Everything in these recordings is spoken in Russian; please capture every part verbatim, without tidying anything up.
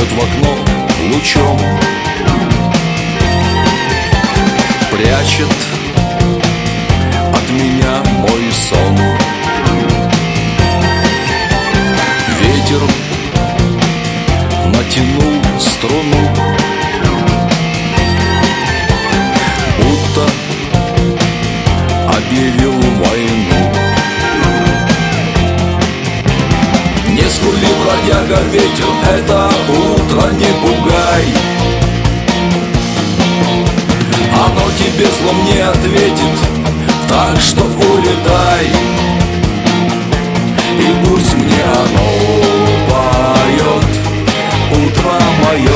бьет в окно лучом, прячет от меня мой сон. Ветер натянул струну, будто объявил войну. Не скули, бродяга, ветер, это утро не пугай. Оно тебе злом не ответит, так что улетай. И пусть мне оно поет утро мое.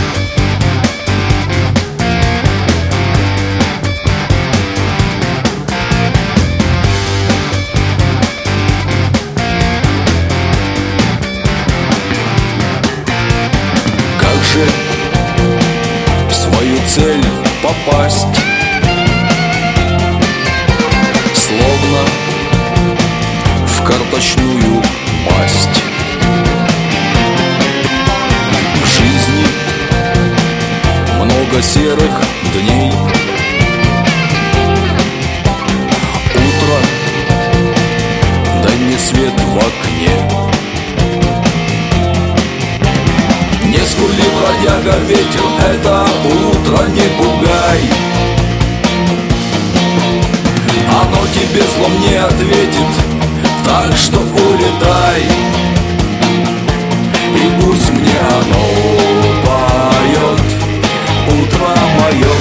Как же в свою цель попасть, словно в карточную масть? В жизни много серых дней. Утро, да не свет в окне. Не скули, бродяга, ветер, это утро не пугай. Оно тебе злом не ответит, так что улетай. И пусть мне оно поет утро мое.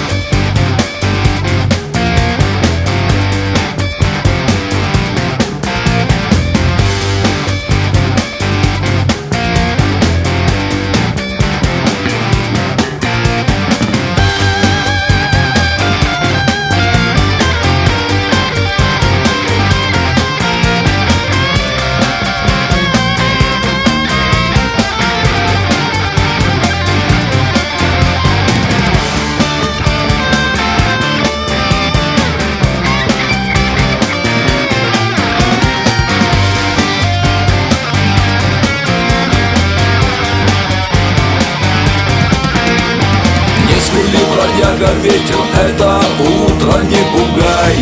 Бродяга, ветер, это утро не пугай.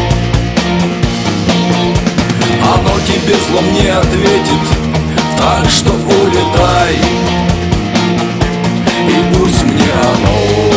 Оно тебе злом не ответит, так что улетай. И пусть мне оно